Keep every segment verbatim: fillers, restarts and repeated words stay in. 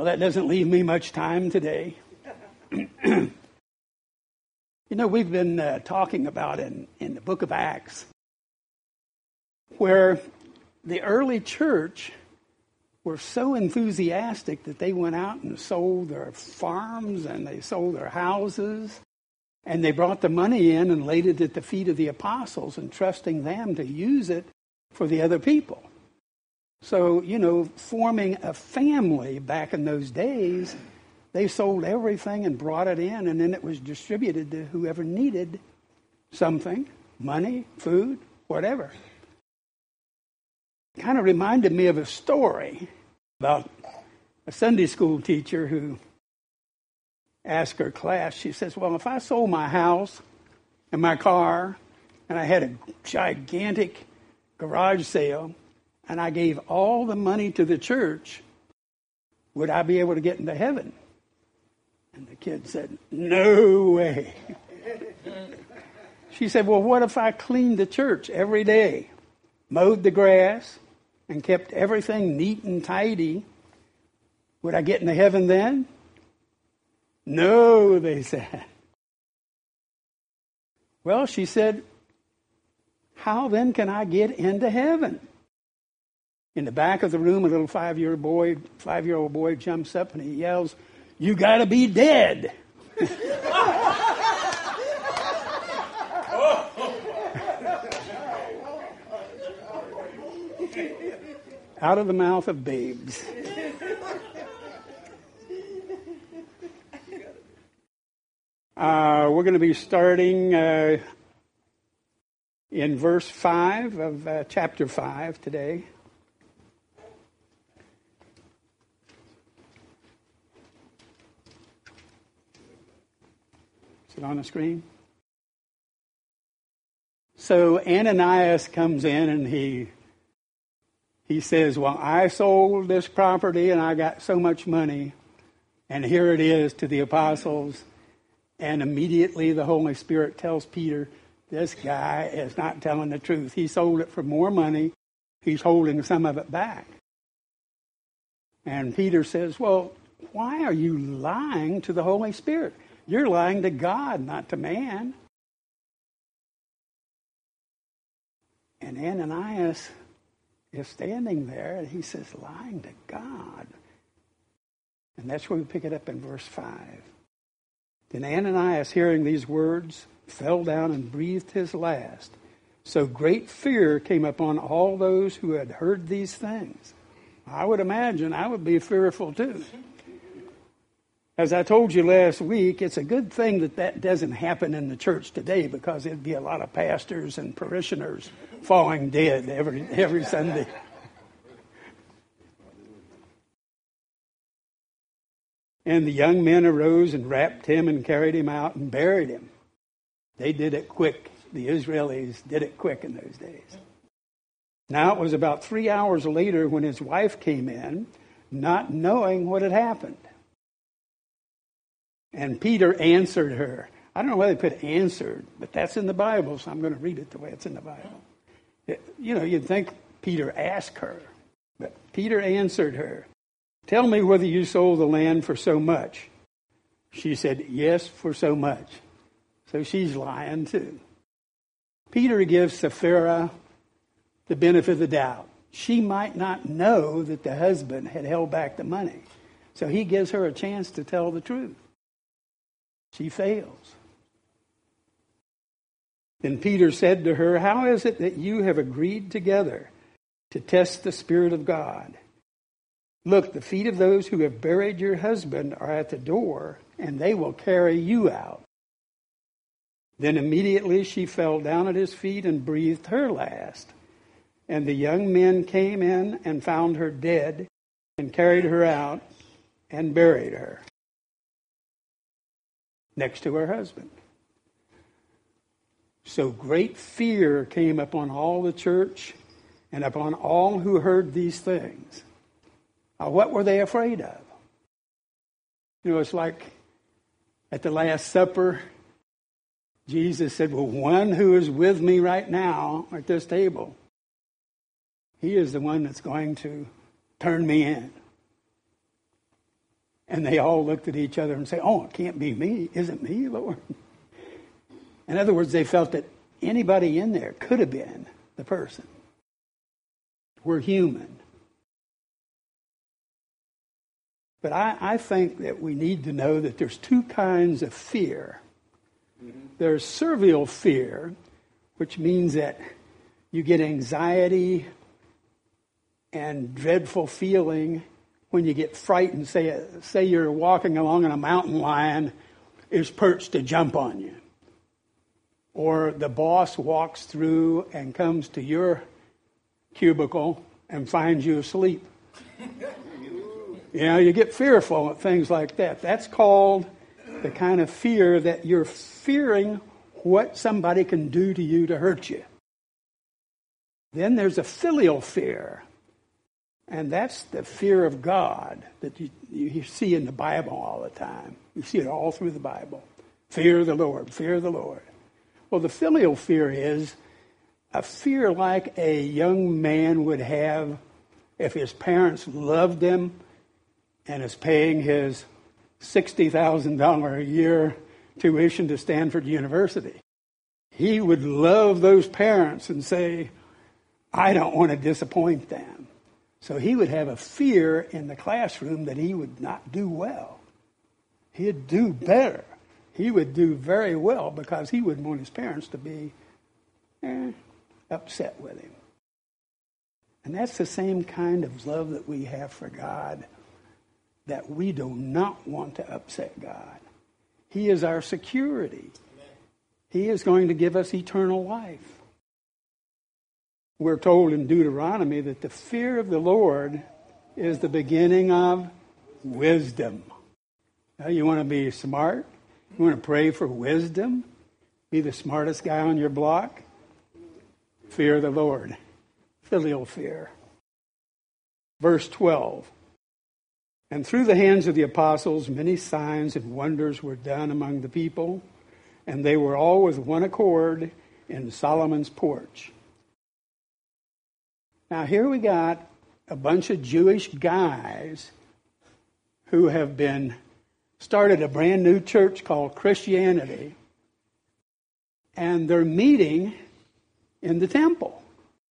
Well, that doesn't leave me much time today. You know, we've been uh, talking about in, in the book of Acts, where the early church were so enthusiastic that they went out and sold their farms and they sold their houses, and they brought the money in and laid it at the feet of the apostles, entrusting them to use it for the other people. So, you know, forming a family back in those days, they sold everything and brought it in, and then it was distributed to whoever needed something, money, food, whatever. Kind of reminded me of a story about a Sunday school teacher who asked her class, she says, well, if I sold my house and my car and I had a gigantic garage sale and I gave all the money to the church, would I be able to get into heaven? And the kid said, no way. She said, well, what if I cleaned the church every day, mowed the grass, and kept everything neat and tidy? Would I get into heaven then? No, they said. Well, she said, how then can I get into heaven? In the back of the room, a little five-year-old boy, five-year-old boy jumps up and he yells, you got to be dead. Out of the mouth of babes. Uh, we're going to be starting uh, in verse five of uh, chapter five today. Is it on the screen? So Ananias comes in and he he says, well, I sold this property and I got so much money, and here it is to the apostles. And immediately the Holy Spirit tells Peter, this guy is not telling the truth. He sold it for more money. He's holding some of it back. And Peter says, well, why are you lying to the Holy Spirit? You're lying to God, not to man. And Ananias is standing there, and he says, lying to God. And that's where we pick it up in verse five. Then Ananias, hearing these words, fell down and breathed his last. So great fear came upon all those who had heard these things. I would imagine I would be fearful too. As I told you last week, it's a good thing that that doesn't happen in the church today, because there'd be a lot of pastors and parishioners falling dead every every Sunday. And the young men arose and wrapped him and carried him out and buried him. They did it quick. The Israelis did it quick in those days. Now it was about three hours later when his wife came in, not knowing what had happened. And Peter answered her. I don't know why they put answered, but that's in the Bible, so I'm going to read it the way it's in the Bible. It, you know, you'd think Peter asked her, but Peter answered her. Tell me whether you sold the land for so much. She said, yes, for so much. So she's lying too. Peter gives Sapphira the benefit of the doubt. She might not know that the husband had held back the money. So he gives her a chance to tell the truth. She fails. Then Peter said to her, how is it that you have agreed together to test the Spirit of God? Look, the feet of those who have buried your husband are at the door, and they will carry you out. Then immediately she fell down at his feet and breathed her last. And the young men came in and found her dead and carried her out and buried her next to her husband. So great fear came upon all the church and upon all who heard these things. Now, what were they afraid of? You know, it's like at the Last Supper, Jesus said, well, one who is with me right now at this table, he is the one that's going to turn me in. And they all looked at each other and say, oh, it can't be me. Isn't me, Lord? In other words, they felt that anybody in there could have been the person. We're human. But I, I think that we need to know that there's two kinds of fear. Mm-hmm. There's servile fear, which means that you get anxiety and dreadful feeling when you get frightened. Say, say you're walking along and a mountain lion is perched to jump on you. Or the boss walks through and comes to your cubicle and finds you asleep. You know, you get fearful at things like that. That's called the kind of fear that you're fearing what somebody can do to you to hurt you. Then there's a filial fear. And that's the fear of God that you, you see in the Bible all the time. You see it all through the Bible. Fear of the Lord, fear of the Lord. Well, the filial fear is a fear like a young man would have if his parents loved him and is paying his sixty thousand dollars a year tuition to Stanford University. He would love those parents and say, I don't want to disappoint them. So he would have a fear in the classroom that he would not do well. He'd do better. He would do very well because he wouldn't want his parents to be eh, upset with him. And that's the same kind of love that we have for God, that we do not want to upset God. He is our security. He is going to give us eternal life. We're told in Deuteronomy that the fear of the Lord is the beginning of wisdom. Now, you want to be smart? You want to pray for wisdom? Be the smartest guy on your block? Fear the Lord. Filial fear. Verse twelve. And through the hands of the apostles, many signs and wonders were done among the people, and they were all with one accord in Solomon's porch. Now here we got a bunch of Jewish guys who have been started a brand new church called Christianity, and they're meeting in the temple.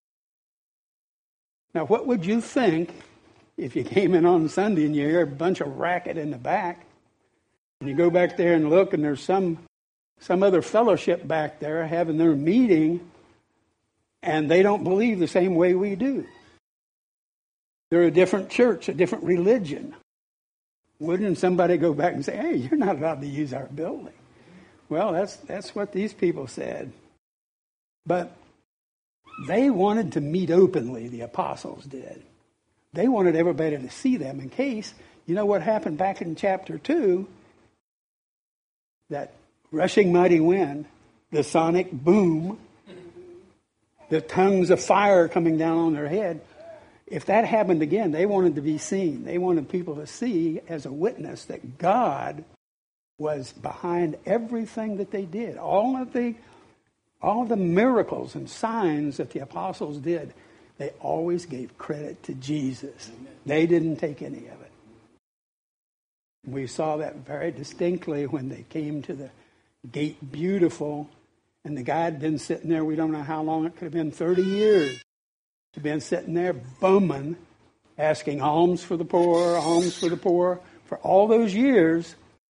Now, what would you think if you came in on Sunday and you hear a bunch of racket in the back, and you go back there and look, and there's some some other fellowship back there having their meeting, and they don't believe the same way we do? They're a different church, a different religion. Wouldn't somebody go back and say, hey, you're not allowed to use our building? Well, that's that's what these people said. But they wanted to meet openly, the apostles did. They wanted everybody to see them in case, you know what happened back in chapter two? That rushing mighty wind, the sonic boom, the tongues of fire coming down on their head. If that happened again, they wanted to be seen. They wanted people to see as a witness that God was behind everything that they did. All of the, all of the miracles and signs that the apostles did, they always gave credit to Jesus. Amen. They didn't take any of it. We saw that very distinctly when they came to the Gate Beautiful, and the guy had been sitting there, we don't know how long, it could have been thirty years. He'd been sitting there bumming, asking alms for the poor, alms for the poor, for all those years.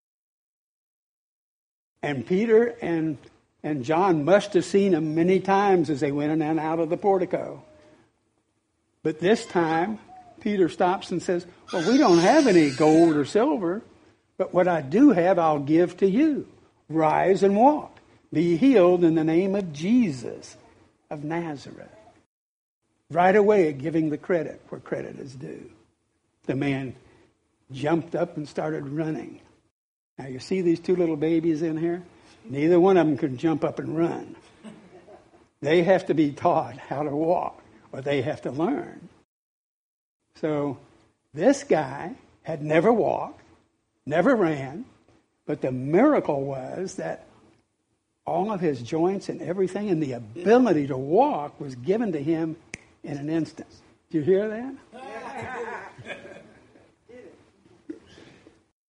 And Peter and, and John must have seen him many times as they went in and out of the portico. But this time, Peter stops and says, well, we don't have any gold or silver, but what I do have, I'll give to you. Rise and walk. Be healed in the name of Jesus of Nazareth. Right away, giving the credit where credit is due. The man jumped up and started running. Now, you see these two little babies in here? Neither one of them can jump up and run. They have to be taught how to walk, or they have to learn. So this guy had never walked, never ran, but the miracle was that all of his joints and everything and the ability to walk was given to him in an instant. Did you hear that?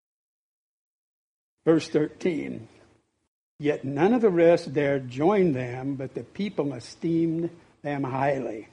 Verse thirteen. Yet none of the rest dared join them, but the people esteemed them highly.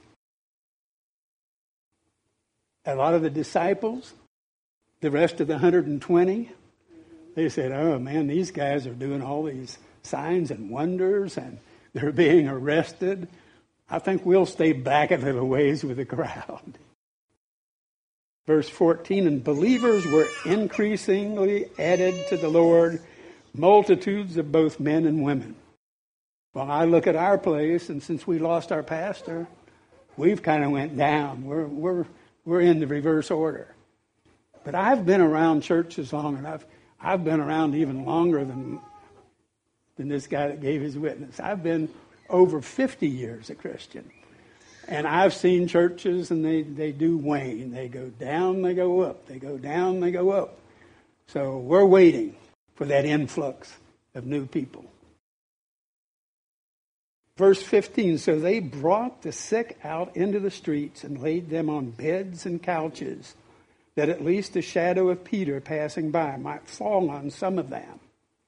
A lot of the disciples, the rest of the one hundred twenty, they said, oh man, these guys are doing all these signs and wonders and they're being arrested. I think we'll stay back a little ways with the crowd. Verse fourteen, and believers were increasingly added to the Lord, multitudes of both men and women. Well, I look at our place, and since we lost our pastor, we've kind of went down. We're we're we're in the reverse order. But I've been around churches long enough. I've been around even longer than than this guy that gave his witness. I've been over fifty years a Christian. And I've seen churches, and they, they do wane. They go down, they go up. They go down, they go up. So we're waiting for that influx of new people. Verse fifteen, so they brought the sick out into the streets and laid them on beds and couches, that at least the shadow of Peter passing by might fall on some of them.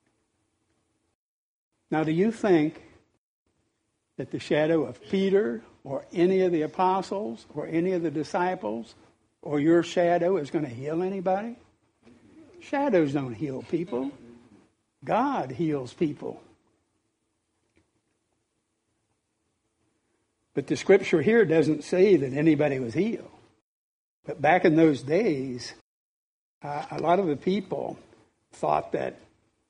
Now, do you think that the shadow of Peter or any of the apostles or any of the disciples or your shadow is going to heal anybody? Shadows don't heal people. God heals people. But the scripture here doesn't say that anybody was healed. But back in those days, uh, a lot of the people thought that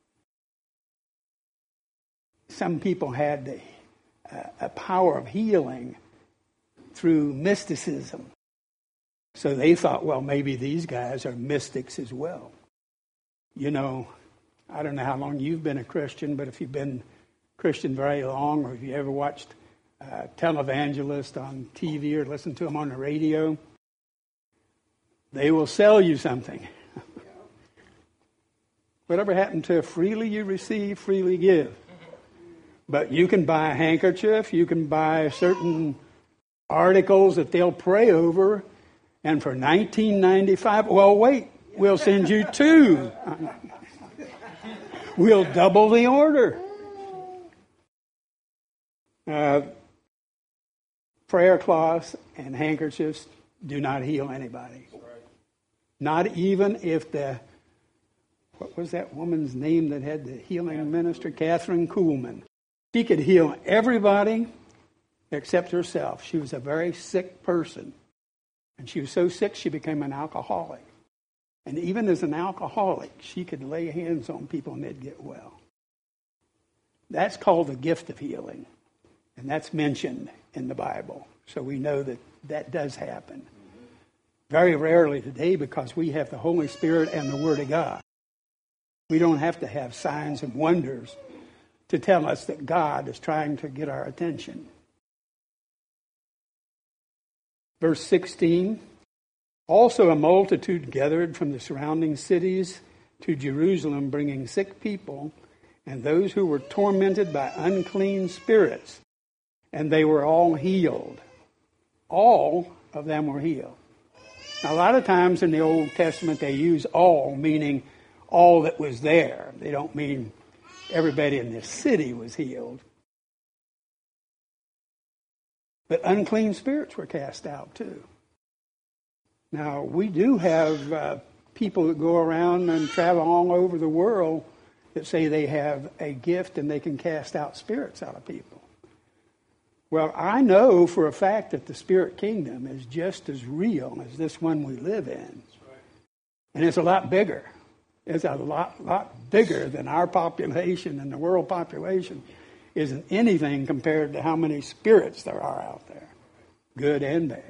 some people had the, uh, a power of healing through mysticism. So they thought, well, maybe these guys are mystics as well. You know, I don't know how long you've been a Christian, but if you've been Christian very long, or if you ever watched uh, televangelists on T V or listened to them on the radio, they will sell you something. Whatever happened to freely you receive, freely give. But you can buy a handkerchief, you can buy certain articles that they'll pray over, and for nineteen ninety-five, well, wait, we'll send you two. We'll double the order. Uh, prayer cloths and handkerchiefs do not heal anybody. Not even if the, what was that woman's name that had the healing ministry? Catherine Kuhlman. She could heal everybody except herself. She was a very sick person. And she was so sick she became an alcoholic. And even as an alcoholic, she could lay hands on people and they'd get well. That's called the gift of healing. And that's mentioned in the Bible. So we know that that does happen. Very rarely today, because we have the Holy Spirit and the Word of God. We don't have to have signs and wonders to tell us that God is trying to get our attention. Verse sixteen, also a multitude gathered from the surrounding cities to Jerusalem, bringing sick people and those who were tormented by unclean spirits, and they were all healed. All of them were healed. Now, a lot of times in the Old Testament they use all, meaning all that was there. They don't mean everybody in the city was healed. But unclean spirits were cast out too. Now, we do have uh, people that go around and travel all over the world that say they have a gift and they can cast out spirits out of people. Well, I know for a fact that the spirit kingdom is just as real as this one we live in. And it's a lot bigger. It's a lot, lot bigger than our population, and the world population isn't anything compared to how many spirits there are out there, good and bad.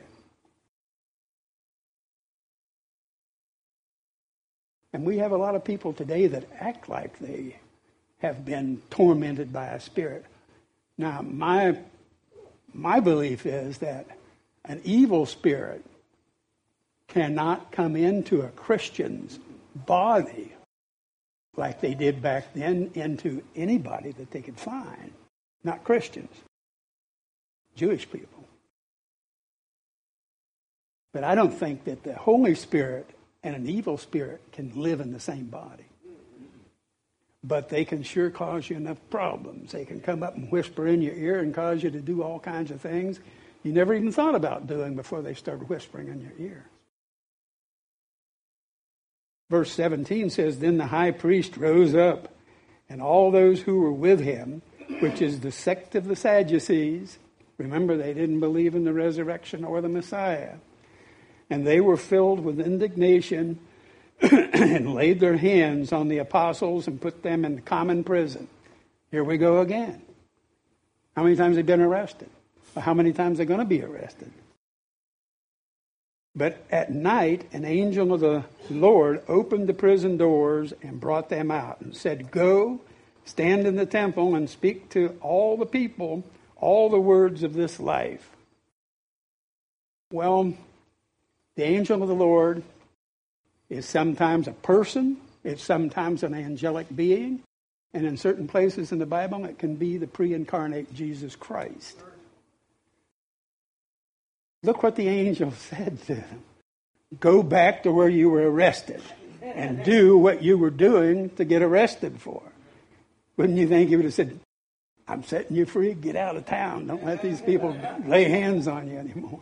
And we have a lot of people today that act like they have been tormented by a spirit. Now, my my belief is that an evil spirit cannot come into a Christian's body like they did back then into anybody that they could find. Not Christians, Jewish people. But I don't think that the Holy Spirit and an evil spirit can live in the same body. but they can sure cause you enough problems. They can come up and whisper in your ear and cause you to do all kinds of things you never even thought about doing before they started whispering in your ear. Verse seventeen says, Then the high priest rose up, and all those who were with him, which is the sect of the Sadducees. Remember, they didn't believe in the resurrection or the Messiah. And they were filled with indignation and laid their hands on the apostles and put them in common prison. Here we go again. How many times have they been arrested? Or how many times are they going to be arrested? But at night, an angel of the Lord opened the prison doors and brought them out and said, Go, stand in the temple and speak to all the people all the words of this life. Well, the angel of the Lord is sometimes a person, it's sometimes an angelic being, and in certain places in the Bible it can be the pre-incarnate Jesus Christ. Look what the angel said to them. Go back to where you were arrested and do what you were doing to get arrested for. Wouldn't you think he would have said, I'm setting you free, get out of town. Don't let these people lay hands on you anymore.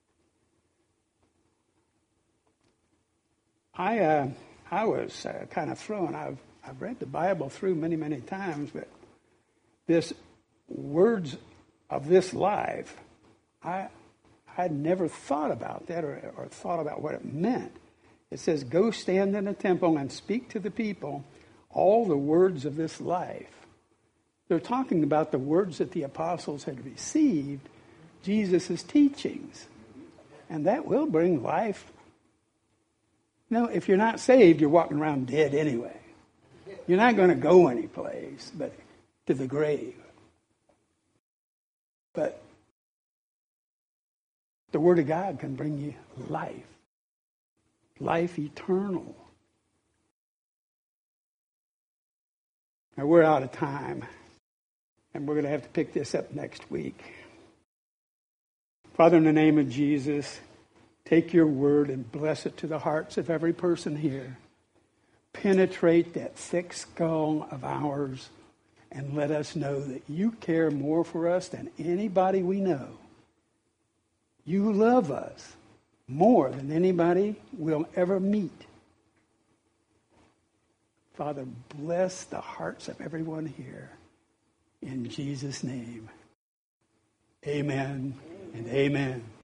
I uh, I was uh, kind of thrown. I've, I've read the Bible through many, many times, but this words of this life, I I'd never thought about that or, or thought about what it meant. It says, Go stand in the temple and speak to the people all the words of this life. They're talking about the words that the apostles had received, Jesus' teachings. And that will bring life. You know, if you're not saved, you're walking around dead anyway. You're not going to go anyplace but to the grave. But the Word of God can bring you life. Life eternal. Now, we're out of time. And we're going to have to pick this up next week. Father, in the name of Jesus, take your word and bless it to the hearts of every person here. Penetrate that thick skull of ours and let us know that you care more for us than anybody we know. You love us more than anybody we'll ever meet. Father, bless the hearts of everyone here. In Jesus' name, amen and amen.